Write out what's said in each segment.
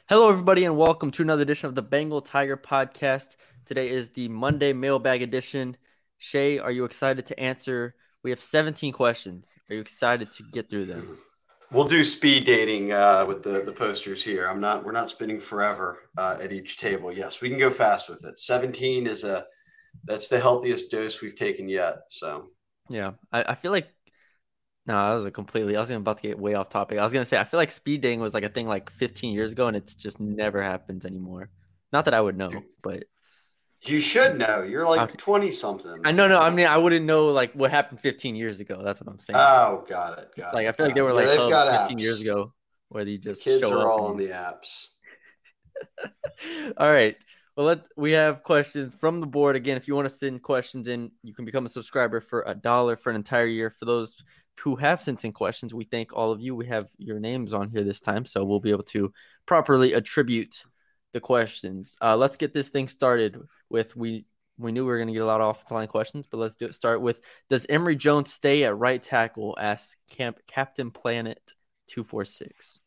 Hello, everybody, and welcome to another edition of the Bengal Tiger Podcast. Today is the Monday mailbag edition. Shay, are you excited to answer? We have 17 questions. Are you excited to get through them? We'll do speed dating with the posters here. We're not spinning forever at each table. Yes, we can go fast with it. 17 that's the healthiest dose we've taken yet. So Yeah, I feel like no, that was I was about to get way off topic. I was gonna say I feel like speed dating was like a thing like 15 years ago, and it's just never happens anymore. Not that I would know, but you should know. You're I, like 20 something. I know, no, I mean I wouldn't know like what happened 15 years ago. That's what I'm saying. Oh, got it. Like I feel like there were Yeah, like they've hubs got 15 years apps. ago where you The just kids show are up all on and the apps. All right. Well, we have questions from the board. Again, if you want to send questions in, you can become a subscriber for $1 for an entire year. For those who have sent in questions, we thank all of you. We have your names on here this time, so we'll be able to properly attribute the questions. Let's get this thing started with we knew we were going to get a lot of offensive line questions, but let's start with, does Emory Jones stay at right tackle? Asks Captain Planet 246.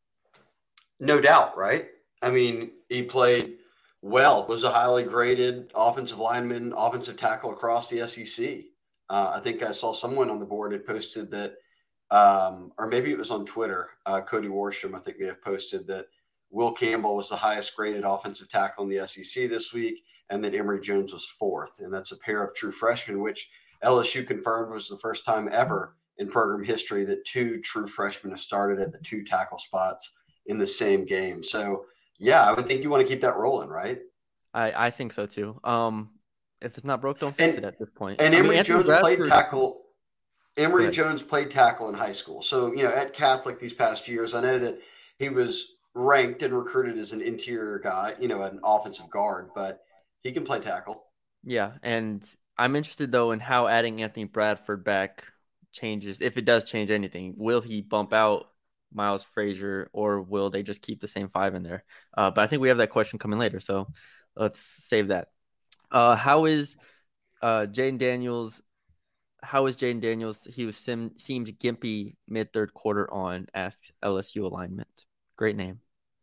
No doubt, right? I mean, he played well, was a highly graded offensive lineman, offensive tackle across the SEC. I think I saw someone on the board had posted that, or maybe it was on Twitter. Cody Warsham, I think, may have posted that Will Campbell was the highest graded offensive tackle in the SEC this week, and then Emory Jones was fourth. And that's a pair of true freshmen, which LSU confirmed was the first time ever in program history that two true freshmen have started at the two tackle spots in the same game. So, yeah, I would think you want to keep that rolling, right? I think so too. If it's not broke, don't fix it And at this point. and I mean, Emory Anthony Jones played Bradford. tackle. Go Emory ahead. Jones played tackle in high school. So, at Catholic these past years, I know that he was ranked and recruited as an interior guy, an offensive guard, but he can play tackle. Yeah, and I'm interested though in how adding Anthony Bradford back changes, if it does change anything. Will he bump out Miles Frazier, or will they just keep the same five in there? But I think we have that question coming later, so let's save that. How is Jaden Daniels? How is Jaden Daniels? He seemed gimpy mid third quarter on. Asks LSU alignment. Great name.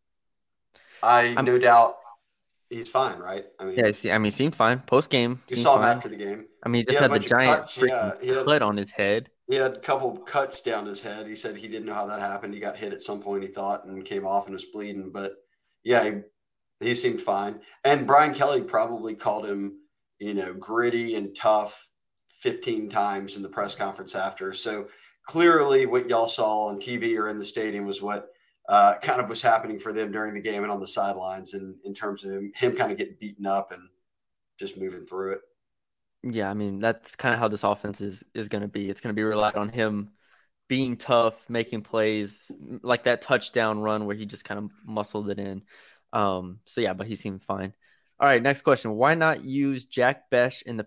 I I'm no doubt he's fine, right? I Yeah, mean, see, I mean, seemed fine. Post game, you seemed saw him fine. after the game. I mean, he He just had a had the bunch of giant cuts. freaking Yeah, cut on his head. he had a couple cuts down his head. He said he didn't know how that happened. He got hit at some point, he thought, and came off and was bleeding. But yeah, he seemed fine. And Brian Kelly probably called him, gritty and tough 15 times in the press conference after. So clearly, what y'all saw on TV or in the stadium was what kind of was happening for them during the game and on the sidelines, and in terms of him kind of getting beaten up and just moving through it. Yeah, I mean, that's kind of how this offense is going to be. It's going to be relied on him being tough, making plays, like that touchdown run where he just kind of muscled it in. So yeah, but he seemed fine. All right, next question. Why not use Jack Besh in the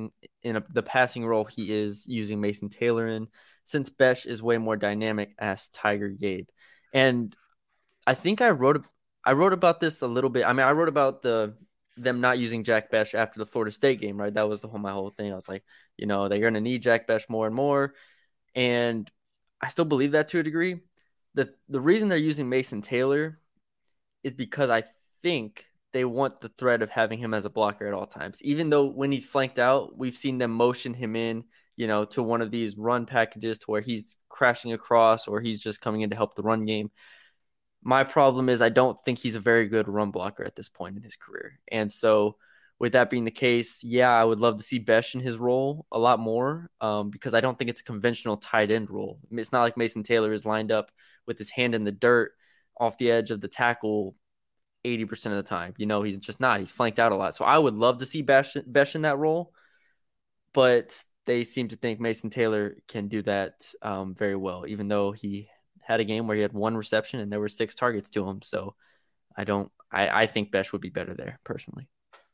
passing role he is using Mason Taylor in, since Besh is way more dynamic? Asked Tiger Gabe. And I think I wrote about this a little bit. I mean, I wrote about them not using Jack Besh after the Florida State game, right? That was my whole thing. I was like, they're going to need Jack Besh more and more, and I still believe that to a degree. The reason they're using Mason Taylor is because I think they want the threat of having him as a blocker at all times. Even though when he's flanked out, we've seen them motion him in, to one of these run packages to where he's crashing across or he's just coming in to help the run game. My problem is I don't think he's a very good run blocker at this point in his career. And so with that being the case, yeah, I would love to see Besh in his role a lot more, because I don't think it's a conventional tight end role. I mean, it's not like Mason Taylor is lined up with his hand in the dirt off the edge of the tackle 80% of the time. He's just not. He's flanked out a lot. So I would love to see Besh in that role, but they seem to think Mason Taylor can do that very well, even though he had a game where he had one reception and there were 6 targets to him. So I think Besh would be better there personally.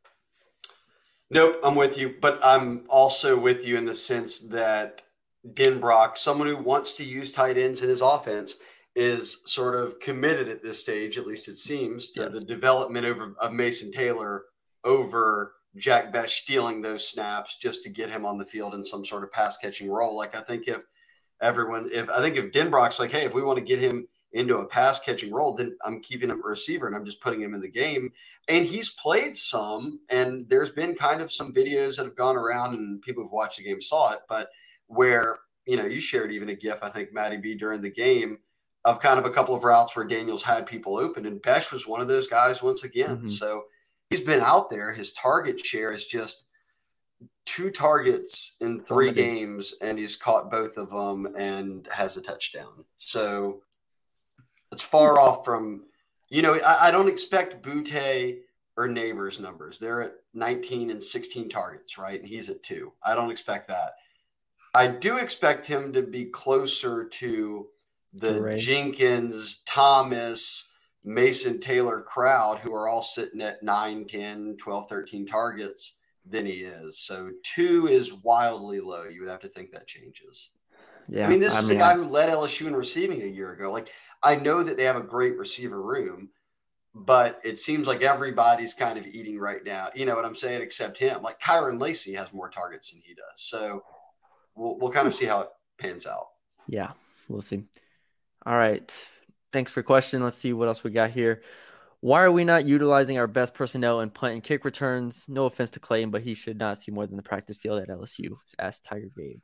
Nope, I'm with you, but I'm also with you in the sense that Denbrock, someone who wants to use tight ends in his offense, is sort of committed at this stage, at least it seems, to the Yes. development of Mason Taylor over Jack Besh stealing those snaps just to get him on the field in some sort of pass catching role. Like I think if Denbrock's like, hey, if we want to get him into a pass catching role, then I'm keeping him a receiver and I'm just putting him in the game. And he's played some, and there's been kind of some videos that have gone around and people who've watched the game saw it, but where, you shared even a GIF, I think, Matty B, during the game of kind of a couple of routes where Daniels had people open, and Besh was one of those guys once again. Mm-hmm. So he's been out there. His target share is just 2 targets in 3 games, and he's caught both of them and has a touchdown. So it's far off from, I don't expect Boutte or Neighbors numbers. They're at 19 and 16 targets, right? And he's at 2. I don't expect that. I do expect him to be closer to the Jenkins, Thomas, Mason Taylor crowd, who are all sitting at 9, 10, 12, 13 targets than he is. So 2 is wildly low. You would have to think that changes. Yeah, this is a guy who led LSU in receiving a year ago. Like, I know that they have a great receiver room, but it seems like everybody's kind of eating right now. You know what I'm saying? Except him. Like, Kyron Lacey has more targets than he does. So we'll kind of see how it pans out. Yeah, we'll see. All right. Thanks for your question. Let's see what else we got here. Why are we not utilizing our best personnel in punt and kick returns? No offense to Clayton, but he should not see more than the practice field at LSU, asked Tiger Gabe.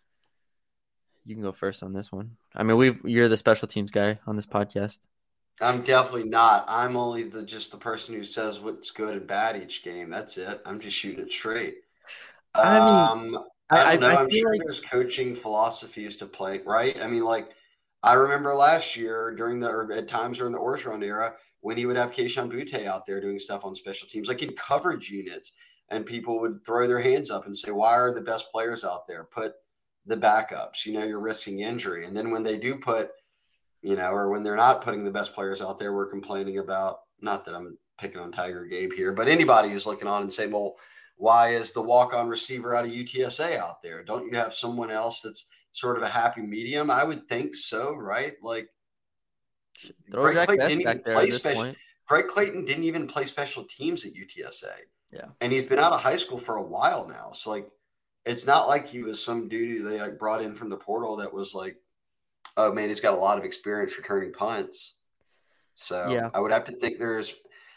You can go first on this one. You're the special teams guy on this podcast. I'm definitely not. I'm only just the person who says what's good and bad each game. That's it. I'm just shooting it straight. I don't know. I'm sure there's coaching philosophies to play, right? I remember last year at times during the Orgeron era when he would have Kayshon Boutte out there doing stuff on special teams, like in coverage units, and people would throw their hands up and say, why are the best players out there? Put the backups, you're risking injury. And then when they do put, or when they're not putting the best players out there, we're complaining about, not that I'm picking on Tiger Gabe here, but anybody who's looking on and saying, well, why is the walk-on receiver out of UTSA out there? Don't you have someone else that's sort of a happy medium? I would think so, right? Like, Greg Clayton didn't even play special teams at UTSA. Yeah. And he's been out of high school for a while now. So, like, it's not like he was some dude who they brought in from the portal that was like, oh, man, he's got a lot of experience returning punts. So yeah. I would have to think there's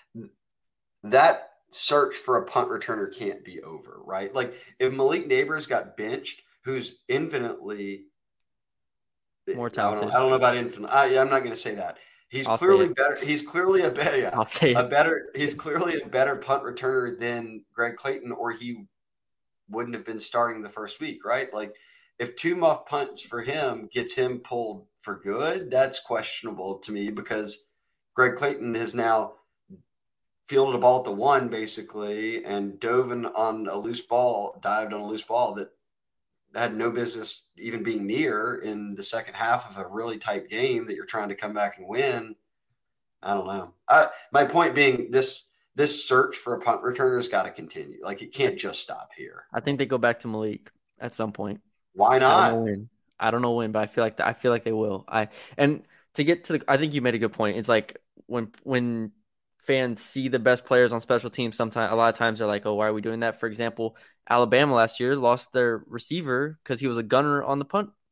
that search for a punt returner can't be over, right? Like, if Malik Neighbors got benched, who's infinitely more talented. I don't know about infinite. I'm not going to say that. He's clearly better. He's clearly a better. Yeah, I'll say He's clearly a better punt returner than Greg Clayton, or he wouldn't have been starting the first week, right? Like, if 2 muff punts for him gets him pulled for good, that's questionable to me, because Greg Clayton has now fielded a ball at the 1 basically and dived on a loose ball that had no business even being near in the second half of a really tight game that you're trying to come back and win. I don't know. My point being, this search for a punt returner has got to continue. Like, it can't just stop here. I think they go back to Malik at some point. Why not? I don't know when, but I feel like they will. I think you made a good point. It's like when fans see the best players on special teams, a lot of times they're like, oh, why are we doing that? For example, Alabama last year lost their receiver because he was a gunner on the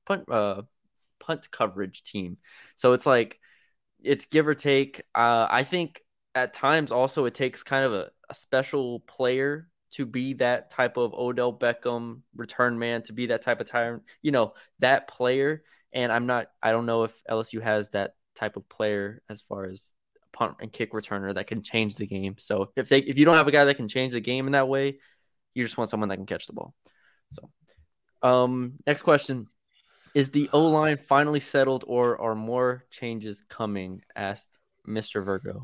punt coverage team. So it's like, it's give or take. I think at times also it takes kind of a special player to be that type of Odell Beckham return man, to be that type of tyrant, that player. And I don't know if LSU has that type of player as far as punt and kick returner that can change the game. So if you don't have a guy that can change the game in that way, you just want someone that can catch the ball. So, next question. Is the O-line finally settled, or are more changes coming? Asked Mr. Virgo.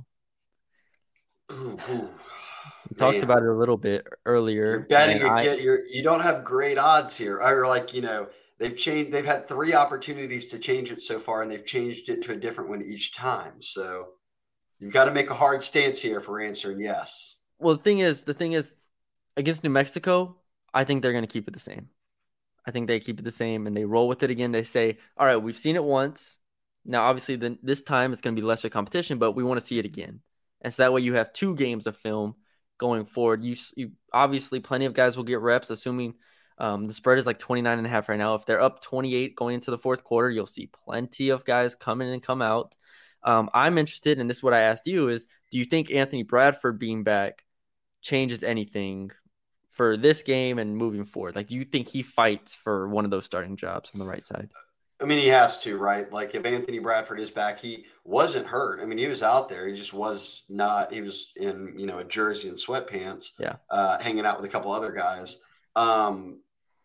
We talked about it a little bit earlier. You don't have great odds here. Or they've had 3 opportunities to change it so far, and they've changed it to a different one each time. So you've got to make a hard stance here for answering yes. Well, the thing is, against New Mexico, I think they're going to keep it the same. I think they keep it the same, and they roll with it again. They say, all right, we've seen it once. Now, obviously, this time it's going to be lesser competition, but we want to see it again. And so that way you have 2 games of film going forward. You obviously, plenty of guys will get reps, assuming the spread is like 29.5 right now. If they're up 28 going into the fourth quarter, you'll see plenty of guys come in and come out. I'm interested, and this is what I asked you: is do you think Anthony Bradford being back changes anything for this game and moving forward? Like, do you think he fights for one of those starting jobs on the right side? I mean, he has to, right? Like, if Anthony Bradford is back, he wasn't hurt. I mean, he was out there. He just was not. He was in, a jersey and sweatpants, Yeah. hanging out with a couple other guys. Um,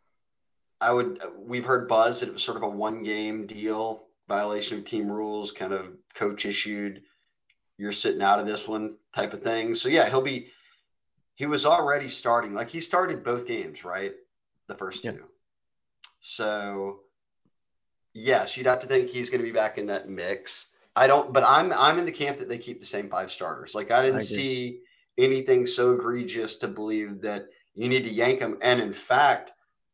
we've heard buzz that it was sort of a 1-game deal, violation of team rules, kind of coach issued, you're sitting out of this one type of thing. So yeah, he was already starting. Like, he started both games, right? The first Yeah. two. So yes, you'd have to think he's going to be back in that mix. But I'm in the camp that they keep the same 5 starters. Like, I didn't see anything so egregious to believe that you need to yank them. And in fact,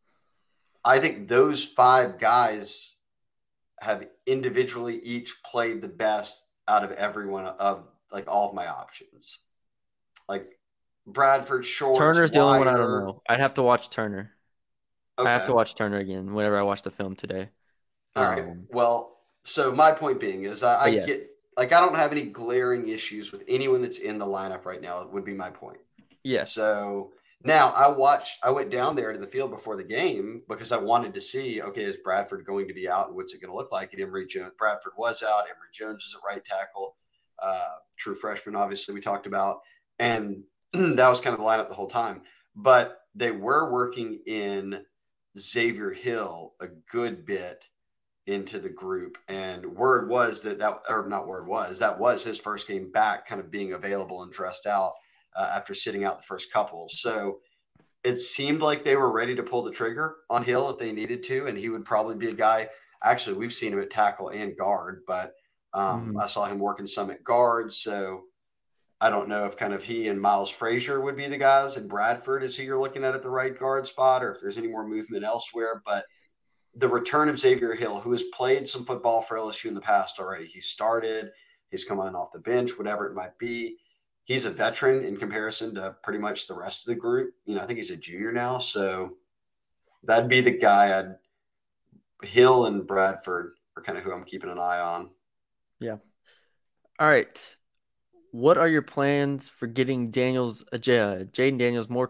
I think those 5 guys have individually each played the best out of everyone of like all of my options. Like Bradford, Shorts, Turner's the only one I don't Wire. know. I'd have to watch Turner. I have to Okay. watch Turner again whenever I watch the film today. All right. Well, so my point being is I Yeah. get, like, I don't have any glaring issues with anyone that's in the lineup right now, would be my point. Yes. So now I went down there to the field before the game because I wanted to see, okay, is Bradford going to be out and what's it going to look like? And Bradford was out. Emory Jones was at right tackle. True freshman, obviously, we talked about. And that was kind of the lineup the whole time. But they were working in Xavier Hill a good bit into the group. And word was that was his first game back, kind of being available and dressed out after sitting out the first couple. So it seemed like they were ready to pull the trigger on Hill if they needed to. And he would probably be a guy. Actually, we've seen him at tackle and guard, but I saw him working some at guard. So I don't know if kind of he and Miles Frazier would be the guys, and Bradford is who you're looking at the right guard spot, or if there's any more movement elsewhere. But the return of Xavier Hill, who has played some football for LSU in the past already. He started, he's come on off the bench, whatever it might be. He's a veteran in comparison to pretty much the rest of the group. I think he's a junior now. So that'd be the guy Hill and Bradford are kind of who I'm keeping an eye on. Yeah. All right. What are your plans for getting Jayden Daniels more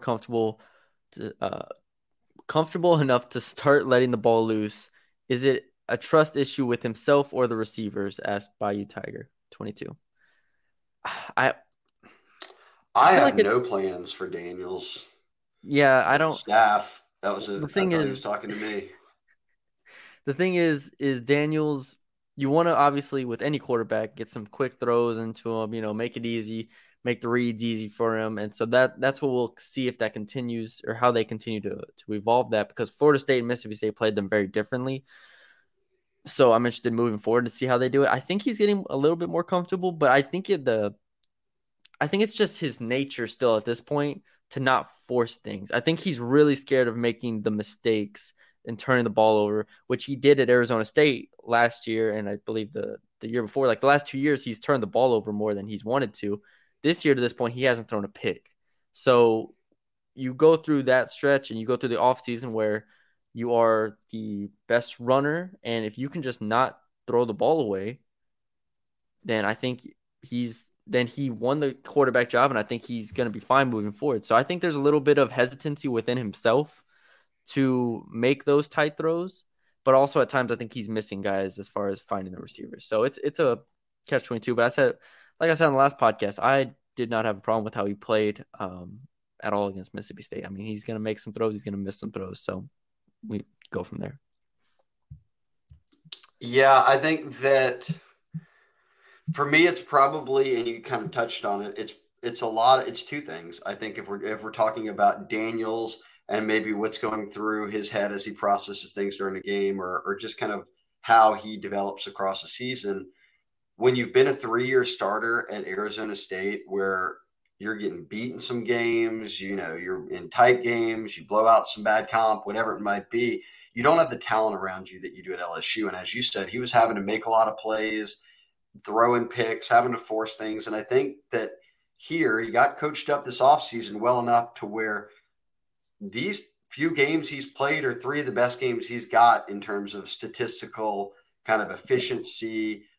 comfortable enough to start letting the ball loose? Is it a trust issue with himself or the receivers? Asked Bayou Tiger 22. I have no plans for Daniels. Yeah, I don't. Staff. That was the I thing thought is, he was talking to me. The thing is Daniels. You want to obviously with any quarterback get some quick throws into him. Make it easy, make the reads easy for him, and so that's what we'll see if that continues or how they continue to evolve that, because Florida State and Mississippi State played them very differently. So I'm interested in moving forward to see how they do it. I think he's getting a little bit more comfortable, but I think it's just his nature still at this point to not force things. I think he's really scared of making the mistakes and turning the ball over, which he did at Arizona State last year, and I believe the year before. Like the last 2 years, he's turned the ball over more than he's wanted to. This year, to this point, he hasn't thrown a pick. So you go through that stretch and you go through the offseason where you are the best runner, and if you can just not throw the ball away, then I think he won the quarterback job, and I think he's going to be fine moving forward. So I think there's a little bit of hesitancy within himself to make those tight throws, but also at times I think he's missing guys as far as finding the receivers. So it's a catch-22. But like I said on the last podcast, I did not have a problem with how he played at all against Mississippi State. I mean, he's going to make some throws, he's going to miss some throws. So we go from there. Yeah, I think that for me, it's probably, and you kind of touched on it. It's two things. I think if we're talking about Daniels and maybe what's going through his head as he processes things during a game, or just kind of how he develops across a season. When you've been a 3-year starter at Arizona State, where you're getting beaten some games, you're in tight games, you blow out some bad comp, whatever it might be, you don't have the talent around you that you do at LSU. And as you said, he was having to make a lot of plays, throwing picks, having to force things. And I think that here he got coached up this offseason well enough to where these few games he's played are 3 of the best games he's got in terms of statistical kind of efficiency,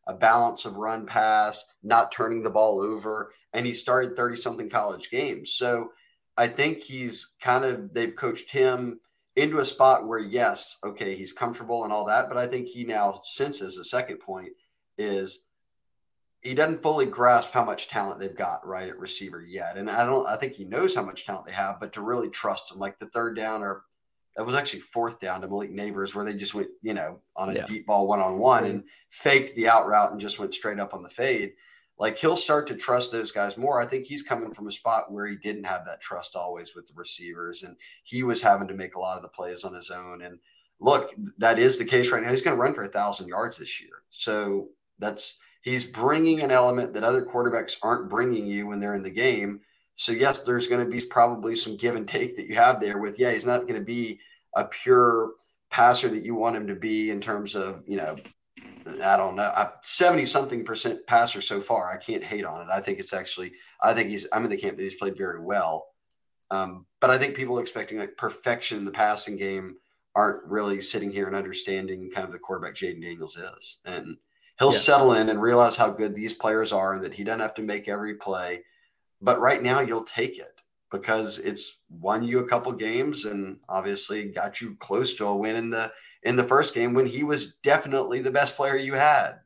a balance of run pass, not turning the ball over, and he started 30-something college games. So I think they've coached him into a spot where, yes, okay, he's comfortable and all that, but I think he now senses the second point is he doesn't fully grasp how much talent they've got right at receiver yet. And I think he knows how much talent they have, but to really trust him, like the third down or that was actually fourth down to Malik Neighbors where they just went, on a deep ball one-on-one and faked the out route and just went straight up on the fade. Like he'll start to trust those guys more. I think he's coming from a spot where he didn't have that trust always with the receivers, and he was having to make a lot of the plays on his own. And look, that is the case right now. He's going to run for 1,000 yards this year. So he's bringing an element that other quarterbacks aren't bringing you when they're in the game. So yes, there's going to be probably some give and take that you have there with, he's not going to be a pure passer that you want him to be in terms of, I don't know, 70-something% passer so far. I can't hate on it. I'm in the camp that he's played very well. But I think people expecting like perfection in the passing game aren't really sitting here and understanding kind of the quarterback Jayden Daniels is. And he'll settle in and realize how good these players are and that he doesn't have to make every play. But right now you'll take it because it's won you a couple games and obviously got you close to a win in the first game when he was definitely the best player you had.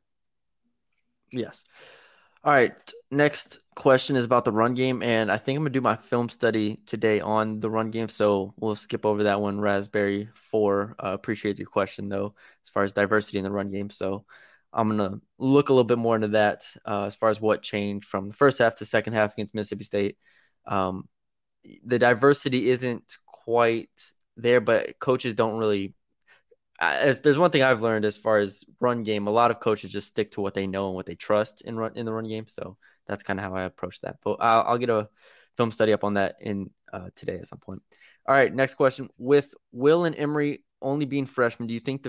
Yes. All right. Next question is about the run game, and I think I'm going to do my film study today on the run game, so we'll skip over that one, Raspberry 4. Appreciate your question, though, as far as diversity in the run game. So I'm going to look a little bit more into that as far as what changed from the first half to second half against Mississippi State. The diversity isn't quite there, but coaches don't really if there's one thing I've learned as far as run game, a lot of coaches just stick to what they know and what they trust in the run game. So that's kind of how I approach that. But I'll get a film study up on that in today at some point. All right, next question. With Will and Emory only being freshmen, do you think in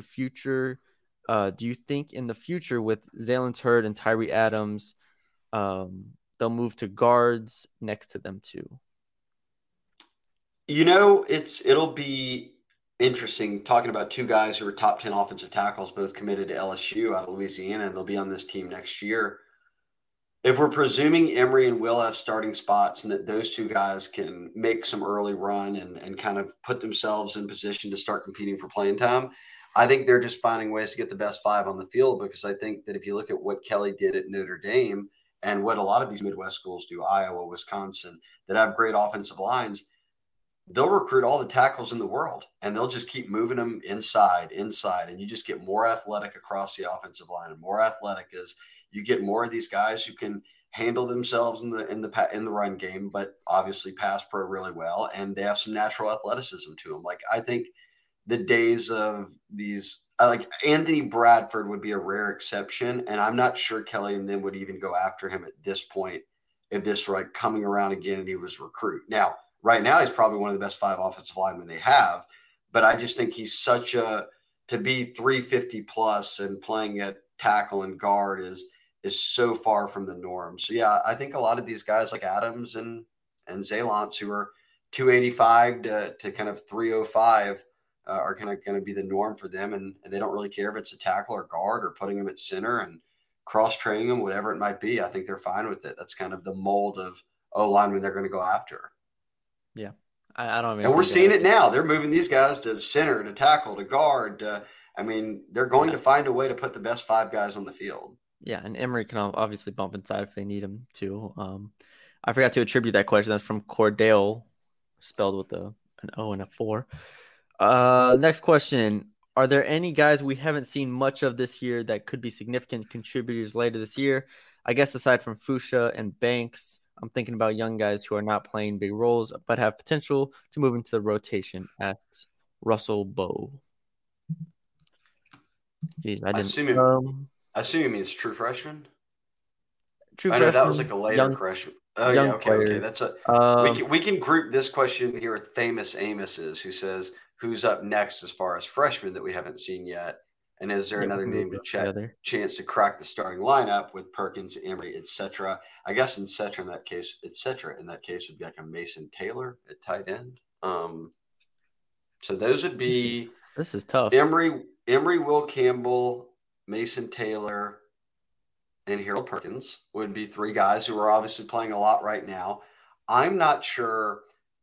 the future with Zaylen Hurd and Tyree Adams, they'll move to guards next to them too? It'll be interesting talking about two guys who were top 10 offensive tackles, both committed to LSU out of Louisiana, and they'll be on this team next year. If we're presuming Emory and Will have starting spots and that those two guys can make some early run and kind of put themselves in position to start competing for playing time, I think they're just finding ways to get the best five on the field, because I think that if you look at what Kelly did at Notre Dame and what a lot of these Midwest schools do, Iowa, Wisconsin, that have great offensive lines, they'll recruit all the tackles in the world and they'll just keep moving them inside. And you just get more athletic across the offensive line, and more athletic as you get more of these guys who can handle themselves in the run game, but obviously pass pro really well. And they have some natural athleticism to them. Like, I think the days of these, like Anthony Bradford would be a rare exception. And I'm not sure Kelly and them would even go after him at this point if this were like coming around again and he was recruit. Now, right now, he's probably one of the best five offensive linemen they have, but I just think he's to be 350 plus and playing at tackle and guard is so far from the norm. So yeah, I think a lot of these guys like Adams and Zalance, who are 285 to kind of 305, are kind of going to be the norm for them, and they don't really care if it's a tackle or guard or putting them at center and cross training them, whatever it might be. I think they're fine with it. That's kind of the mold of linemen they're going to go after. Yeah, I don't. And we're seeing it now. They're moving these guys to center, to tackle, to guard. They're going to find a way to put the best five guys on the field. Yeah, and Emory can obviously bump inside if they need him to. I forgot to attribute that question. That's from Cordell, spelled with an O and a 4. Next question. Are there any guys we haven't seen much of this year that could be significant contributors later this year? I guess aside from Fusha and Banks, I'm thinking about young guys who are not playing big roles but have potential to move into the rotation at Russell Bowe. Jeez, I assume he means true freshman. True I know freshman, that was like a later freshman. Oh yeah, okay. Player. That's we can group this question here with famous Amos's, who says who's up next as far as freshmen that we haven't seen yet, and is there another name to chance to crack the starting lineup with Perkins, Emory, etc. I guess etc. in that case would be like a Mason Taylor at tight end. So those would be. This is tough. Emory, Will Campbell, Mason Taylor, and Harold Perkins would be three guys who are obviously playing a lot right now. I'm not sure.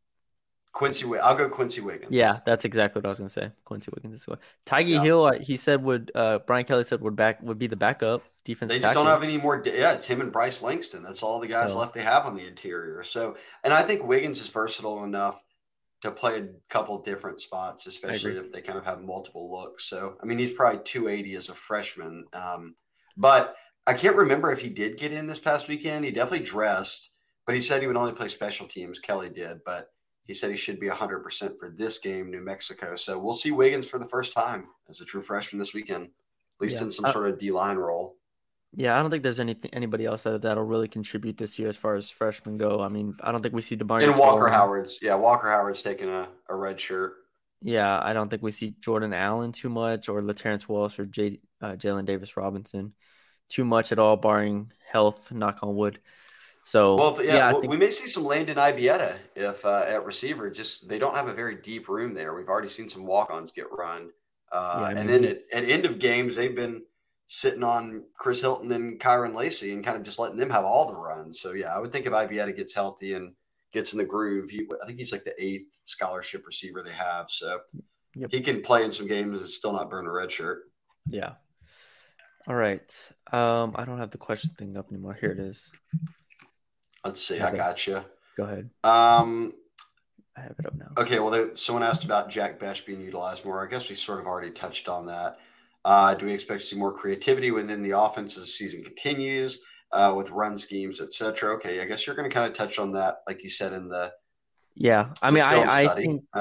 I'll go Quincy Yeah, Wiggins. that's exactly what I was gonna say. Quincy Wiggins is what. Tyge Yeah. Hill, he said Brian Kelly said would be the backup defense They just don't tackle. have any more. Yeah, it's him and Bryce Langston. That's all the guys So left they have on the interior. So, and I think Wiggins is versatile enough to play a couple different spots, I especially agree. if they kind of have multiple looks. So, I mean, he's probably 280 as a freshman. But I can't remember if he did get in this past weekend. He definitely dressed, but he said he would only play special teams. Kelly did, but he said he should be 100% for this game, New Mexico. So we'll see Wiggins for the first time as a true freshman this weekend, at least Yeah. in some sort of D line role. Yeah, I don't think there's anybody else that'll really contribute this year as far as freshmen go. I mean, I don't think we see And DeMarre Walker Carroll. Howard's, yeah, Walker Howard's taking a red shirt. Yeah, I don't think we see Jordan Allen too much, or LaTerrence Walsh, or Jalen Davis Robinson too much at all, barring health. Knock on wood. So Well, yeah, yeah, I we think may see some Landon Ibieta if at receiver. Just they don't have a very deep room there. We've already seen some walk-ons get run, yeah, I and mean then at end of games they've been sitting on Chris Hilton and Kyron Lacey and kind of just letting them have all the runs. So yeah, I would think if Ibieta gets healthy and gets in the groove, I think he's like the 8th scholarship receiver they have. So yep, he can play in some games and still not burn a red shirt. yeah. All right. I don't have the question thing up anymore. Here it is. Let's see. I Okay, got you. go ahead. Um, I have it up now. Okay, well, someone asked about Jack Bech being utilized more. I guess we sort of already touched on that. Do we expect to see more creativity within the offense as the season continues with run schemes, et cetera? Okay, I guess you're going to kind of touch on that, like you said in Yeah, I the mean, film I study. think,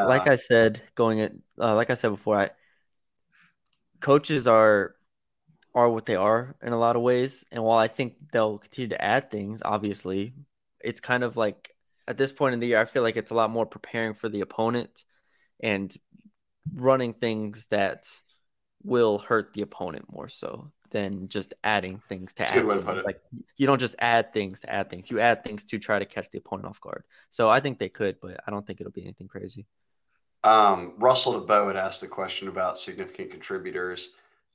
like I said before, coaches are what they are in a lot of ways, and while I think they'll continue to add things, obviously, it's kind of like at this point in the year, I feel like it's a lot more preparing for the opponent and running things that will hurt the opponent more so than just adding things to It's a good add way to put things. it. Like you don't just add things to add things. You add things to try to catch the opponent off guard. So I think they could, but I don't think it'll be anything crazy. Russell DeBoe had asked the question about significant contributors.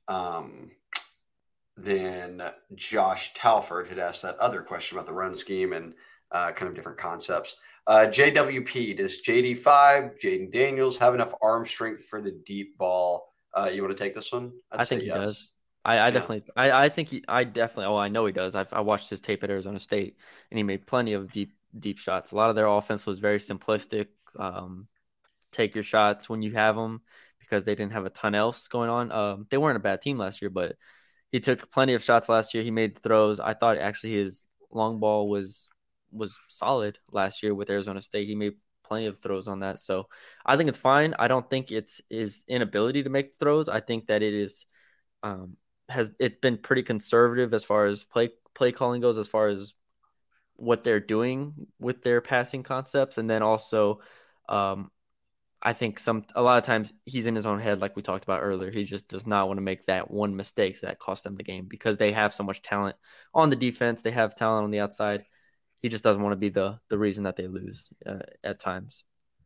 Then Josh Talford had asked that other question about the run scheme and kind of different concepts. JWP, does JD5, Jaden Daniels have enough arm strength for the deep ball? You want to take this one? I'd I say think he does. yes. I Yeah. definitely, I think I definitely, oh, I know he does. I watched his tape at Arizona State and he made plenty of deep shots. A lot of their offense was very simplistic. Take your shots when you have them because they didn't have a ton else going on. They weren't a bad team last year, but he took plenty of shots last year. He made throws. I thought actually his long ball was solid last year with Arizona State. He made plenty of throws on that. So I think it's fine. I don't think it's his inability to make throws. I think that it is has it been pretty conservative as far as play calling goes, as far as what they're doing with their passing concepts, and then also I think a lot of times he's in his own head, like we talked about earlier. He just does not want to make that one mistake that cost them the game because they have so much talent on the defense. They have talent on the outside. He just doesn't want to be the reason that they lose at times.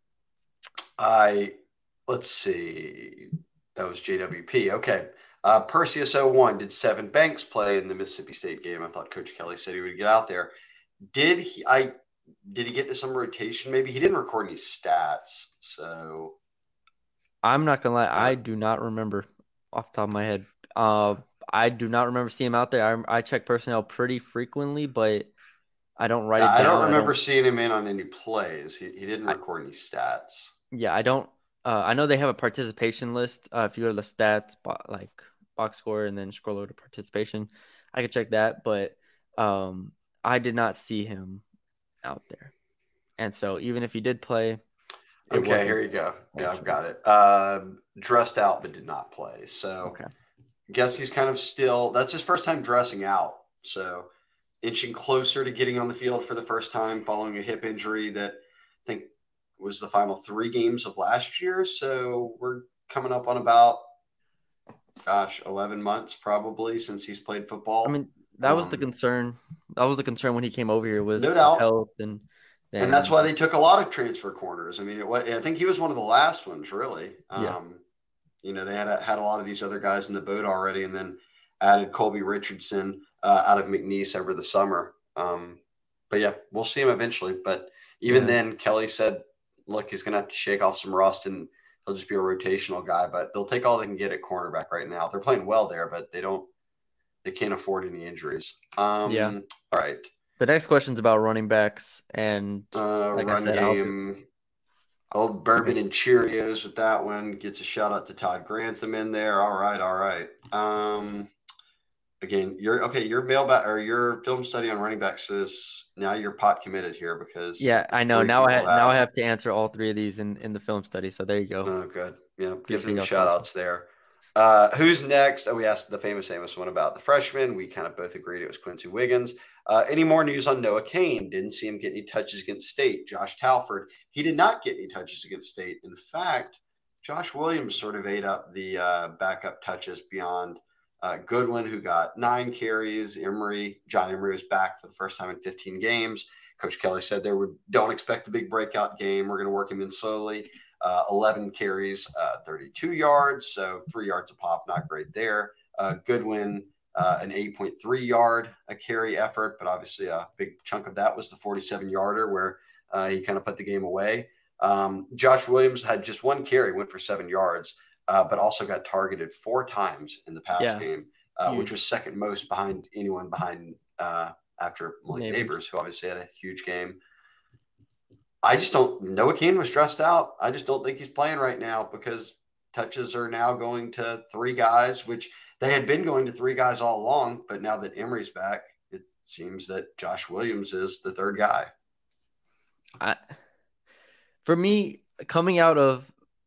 Let's see. That was JWP. Okay. Perseus01, did Seven Banks play in the Mississippi State game? I thought Coach Kelly said he would get out there. Did he get to some rotation? Maybe he didn't record any stats. So I'm not gonna lie, I do not remember off the top of my head. I do not remember seeing him out there. I check personnel pretty frequently, but I don't write it I don't down. remember seeing him in on any plays. He didn't I, record any stats. yeah, I don't. I know they have a participation list. If you go to the stats, like box score, and then scroll over to participation, I could check that. But I did not see him out there, and so even if he did play, okay, here you go. Yeah, I've got it. Dressed out but did not play. So okay. I guess he's kind of still. That's his first time dressing out. So inching closer to getting on the field for the first time following a hip injury that I think was the final 3 games of last year. So we're coming up on about, 11 months probably since he's played football. I mean, that was the concern. That was the concern when he came over here was no his doubt. health and that's why they took a lot of transfer corners. I mean, I think he was one of the last ones, really. Yeah. They had a lot of these other guys in the boat already, and then added Colby Richardson out of McNeese over the summer. But yeah, we'll see him eventually. But even then, Kelly said, look, he's going to have to shake off some rust and he'll just be a rotational guy. But they'll take all they can get at cornerback right now. They're playing well there, but they can't afford any injuries. All right. The next question's about running backs and run game. Old Bourbon and Cheerios with that one. Gets a shout out to Todd Grantham in there. All right. Again, your mailback or your film study on running backs is now you're pot committed here because I know. Now I have to answer all three of these in the film study. So there you go. Oh, good. Yeah, give them shout outs there. Who's next? Oh, we asked the famous Amos one about the freshman. We kind of both agreed it was Quincy Wiggins. Any more news on Noah Cain? Didn't see him get any touches against State. Josh Talford, he did not get any touches against State. In fact, Josh Williams sort of ate up the backup touches beyond Goodwin, who got 9 carries. John Emery was back for the first time in 15 games. Coach Kelly said don't expect a big breakout game. We're going to work him in slowly. 11 carries, 32 yards, so 3 yards a pop, not great there. Goodwin, an 8.3 yard a carry effort, but obviously a big chunk of that was the 47-yarder where he kind of put the game away. Josh Williams had just 1 carry, went for 7 yards, but also got targeted 4 times in the pass game, which was second most behind after Malik Neighbors, who obviously had a huge game. I just don't – Noah Cain was stressed out. I just don't think he's playing right now because touches are now going to 3 guys, which they had been going to 3 guys all along. But now that Emery's back, it seems that Josh Williams is the 3rd guy. For me, coming out of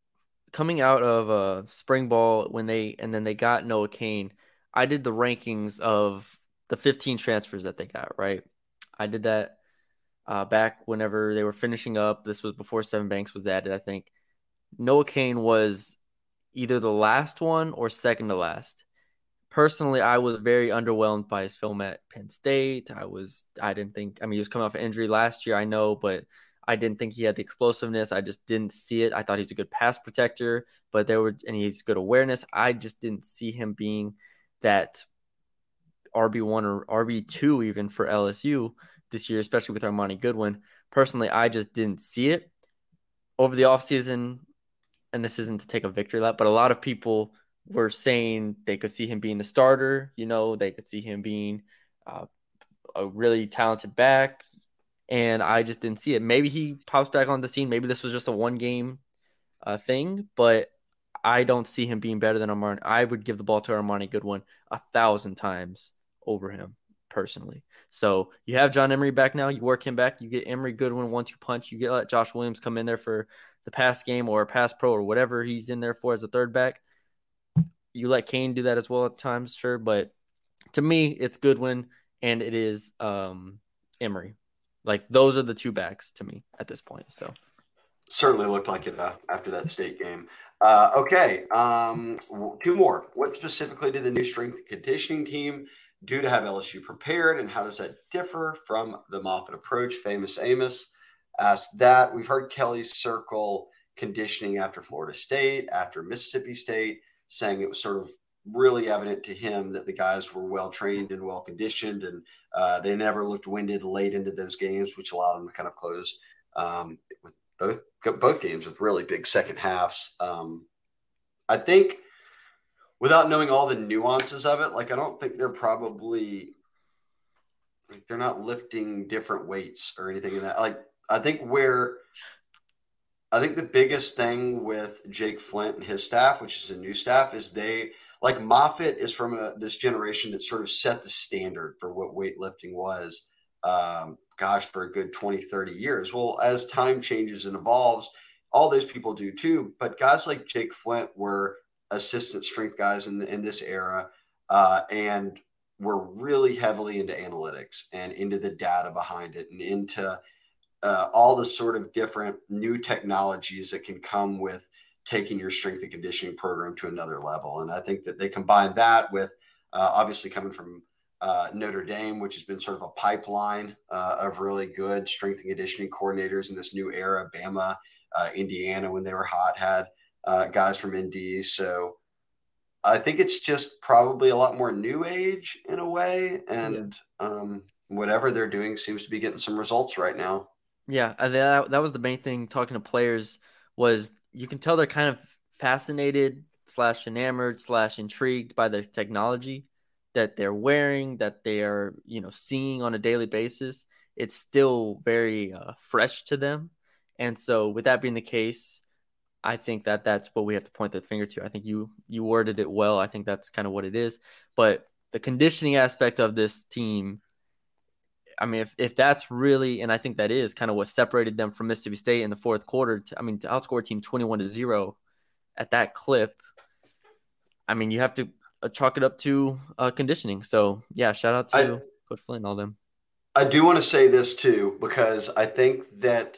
spring ball when they got Noah Cain, I did the rankings of the 15 transfers that they got, right? I did that back whenever they were finishing up. This was before Sevyn Banks was added, I think. Noah Cain was either the last one or second to last. Personally, I was very underwhelmed by his film at Penn State. He was coming off an injury last year, I know, but I didn't think he had the explosiveness. I just didn't see it. I thought he's a good pass protector, and he's good awareness. I just didn't see him being that RB1 or RB2 even for LSU this year, especially with Armani Goodwin. Personally, I just didn't see it over the offseason, and this isn't to take a victory lap, but a lot of people were saying they could see him being the starter. They could see him being a really talented back, and I just didn't see it. Maybe he pops back on the scene. Maybe this was just a one-game thing, but I don't see him being better than Armani. I would give the ball to Armani Goodwin 1,000 times over him, personally. So you have John Emery back now. You work him back. You get Emery Goodwin 1-2 punch. You let Josh Williams come in there for the pass game or pass pro or whatever he's in there for as a 3rd back. You let Cain do that as well at times, sure. But to me, it's Goodwin and it is Emery. Like, those are the 2 backs to me at this point. So certainly looked like it after that State game. Okay, 2 more. What specifically did the new strength and conditioning team do to have LSU prepared, and how does that differ from the Moffitt approach? Famous Amos asked that. We've heard Kelly circle conditioning after Florida State, after Mississippi State, saying it was sort of really evident to him that the guys were well trained and well conditioned, and they never looked winded late into those games, which allowed them to kind of close with both games with really big second halves. I think, without knowing all the nuances of it, I don't think they're not lifting different weights or anything in that. I think the biggest thing with Jake Flint and his staff, which is a new staff, is Moffitt is from this generation that sort of set the standard for what weightlifting was, for a good 20, 30 years. Well, as time changes and evolves, all those people do too. But guys like Jake Flint were assistant strength guys in this era, and were really heavily into analytics and into the data behind it and into all the sort of different new technologies that can come with taking your strength and conditioning program to another level. And I think that they combine that with obviously coming from Notre Dame, which has been sort of a pipeline of really good strength and conditioning coordinators in this new era. Bama, Indiana, when they were hot, had guys from ND. So I think it's just probably a lot more new age in a way, Yeah. and whatever they're doing seems to be getting some results right now. Yeah, and that was the main thing talking to players was you can tell they're kind of fascinated slash enamored slash intrigued by the technology that they're wearing, that they are, seeing on a daily basis. It's still very fresh to them. And so with that being the case, I think that that's what we have to point the finger to. I think you worded it well. I think that's kind of what it is. But the conditioning aspect of this team, I mean, if that's really, and I think that is kind of what separated them from Mississippi State in the fourth quarter. To outscore a team 21-0 at that clip. I mean, you have to chalk it up to conditioning. So yeah, shout out I to Coach Flynn, all them. I do want to say this too, because I think that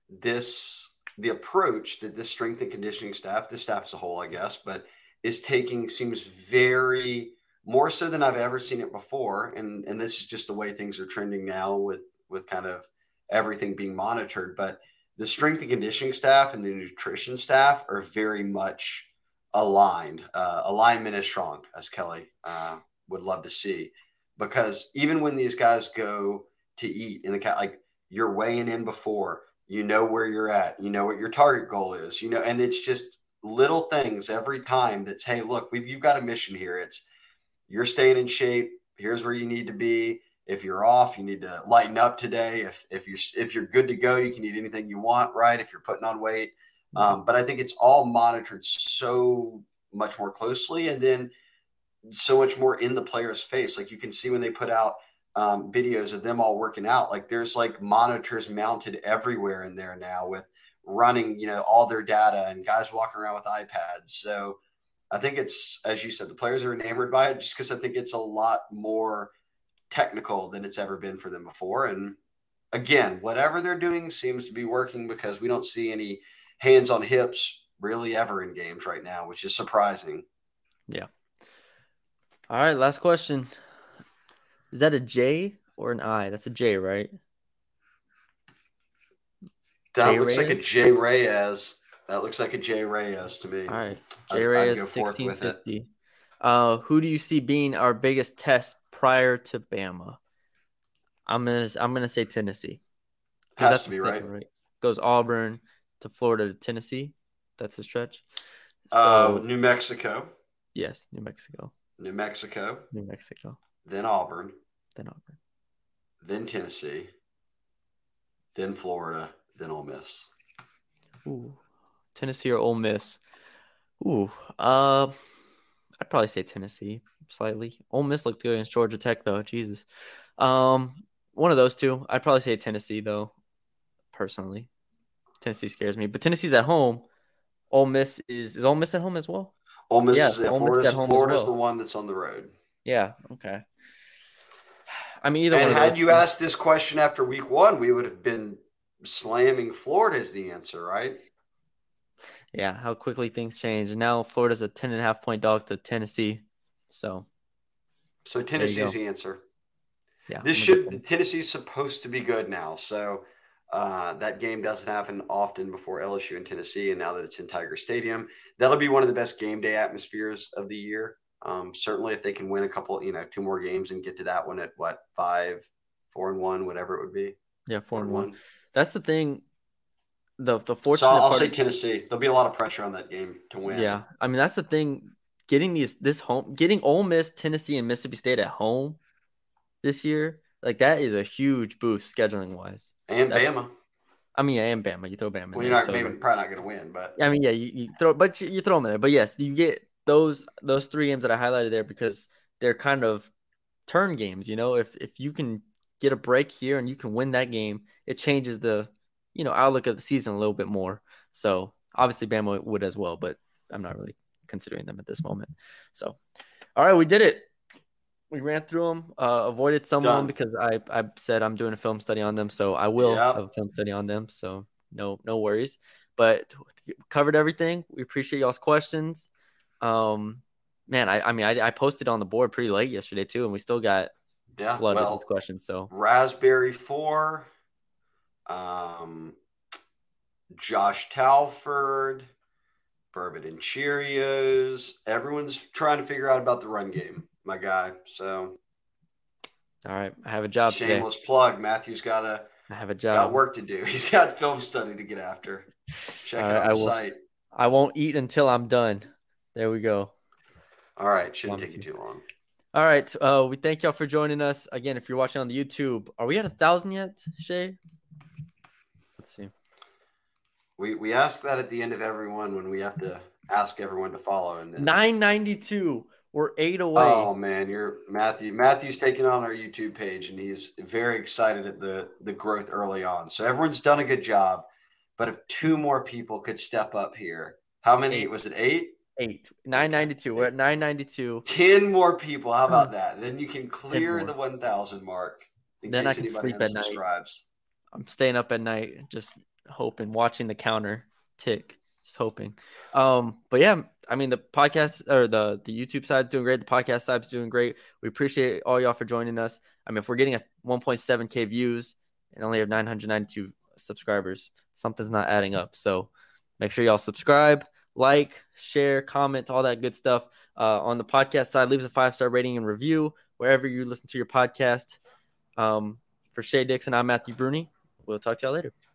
the approach that this strength and conditioning staff, the staff as a whole, I guess, but is taking seems very more so than I've ever seen it before. And this is just the way things are trending now with kind of everything being monitored. But the strength and conditioning staff and the nutrition staff are very much aligned. Alignment is strong, as Kelly would love to see, because even when these guys go to eat in the cat, like you're weighing in before, you know where you're at, you know what your target goal is, and it's just little things every time that's, hey, look, you've got a mission here. It's you're staying in shape. Here's where you need to be. If you're off, you need to lighten up today. If you're good to go, you can eat anything you want, right? If you're putting on weight, but I think it's all monitored so much more closely, and then so much more in the player's face. Like you can see when they put out videos of them all working out, like there's like monitors mounted everywhere in there now with running, all their data, and guys walking around with iPads. So I think it's, as you said, the players are enamored by it just because I think it's a lot more technical than it's ever been for them before. And again, whatever they're doing seems to be working, because we don't see any hands on hips really ever in games right now, which is surprising. Yeah. All right, last question. Is that a J or an I? That's a J, right? That J looks like a Reyes. J Reyes. That looks like a J Reyes to me. All right, J I'd Reyes go forth with it. 1650. Who do you see being our biggest test prior to Bama? I'm gonna say Tennessee because Has that's to the be right. schedule, right? Goes Auburn to Florida to Tennessee. That's the stretch. So New Mexico, yes, New Mexico, New Mexico, New Mexico, then Auburn, then Auburn. then Tennessee, then Florida, then Ole Miss. Ooh, Tennessee or Ole Miss? Ooh, I'd probably say Tennessee slightly. Ole Miss looked good against Georgia Tech though. Jesus. One of those two. I'd probably say Tennessee though. Personally, Tennessee scares me, but Tennessee's at home. Ole Miss is Ole Miss at home as well? Ole Miss Yeah, is at Ole Miss at Florida's. home as Florida's the well. one that's on the road. Yeah, okay. I mean, either one And of those had you two. asked this question after week one, we would have been slamming Florida as the answer, right? Yeah, how quickly things change. And now Florida's a 10.5 point dog to Tennessee. So So there you Tennessee's go. the answer. Yeah, This I'm gonna go should Tennessee. Tennessee's supposed to be good now. So that game doesn't happen often before LSU and Tennessee, and now that it's in Tiger Stadium, that'll be one of the best game day atmospheres of the year. Certainly, if they can win a couple, two more games and get to that one at what 5-4-1, whatever it would be, Yeah, four four and and one. one. That's the thing. The So fortunate I'll part say of Tennessee. There'll be a lot of pressure on that game to win. yeah, I mean that's the thing. Getting Ole Miss, Tennessee, and Mississippi State at home this year, like that is a huge boost scheduling wise. And That's Bama. I mean, yeah, and Bama, you throw Bama in Well, you're there, not so maybe probably not going to win, but I mean, yeah, you throw, but you throw them in there. But yes, you get those three games that I highlighted there because they're kind of turn games. If you can get a break here and you can win that game, it changes the outlook of the season a little bit more. So obviously Bama would as well, but I'm not really considering them at this moment. So all right, we did it. We ran through them, avoided some of them done. because I said I'm doing a film study on them, so I will have a Yep. film study on them. So no worries. But covered everything. We appreciate y'all's questions. Man, I posted on the board pretty late yesterday too, and we still got Yeah. flooded with Well, questions. So Raspberry 4, um, Josh Talford, bourbon and Cheerios. Everyone's trying to figure out about the run game, my guy. So, all right, I have a job shameless today. plug. Matthew's got a job. work to do. He's got film study to get after. Check it on the site. I won't eat until I'm done. There we go. All right, shouldn't take you too long. All right, we thank y'all for joining us again. If you're watching on the YouTube, are we at 1,000 yet, Shay? Let's see. We ask that at the end of everyone when we have to ask everyone to follow. And then 992. We're 8 away. Oh man, you're Matthew. Matthew's taking on our YouTube page, and he's very excited at the growth early on. So everyone's done a good job. But if 2 more people could step up here, how many? 8. Was it 8? 8. 992. We're at 992. 10 more people. How about that? Then you can clear the 1,000 mark. Then I can sleep at night. I'm staying up at night, just hoping, watching the counter tick, just hoping. But yeah, I mean, the podcast or the YouTube side's doing great. The podcast side's doing great. We appreciate all y'all for joining us. I mean, if we're getting a 1.7K views and only have 992 subscribers, something's not adding up. So make sure y'all subscribe, like, share, comment, all that good stuff. On the podcast side, leave us a 5-star rating and review wherever you listen to your podcast. For Shay Dixon, I'm Matthew Bruni. We'll talk to y'all later.